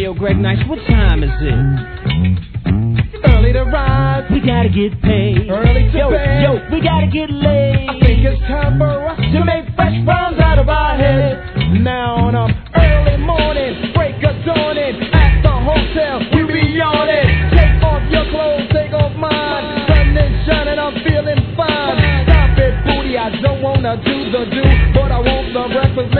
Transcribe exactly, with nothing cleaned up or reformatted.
Yo, Greg Nice, what time is it? Early to rise, we gotta get paid. Early to yo, bed, yo, we gotta get laid. I think it's time for us to make fresh problems out of our heads. Now on a early morning, break of dawning, at the hotel, we be on it. Take off your clothes, take off mine. Sun is shining, I'm feeling fine. Stop it, booty, I don't wanna do the do, but I want the breakfast.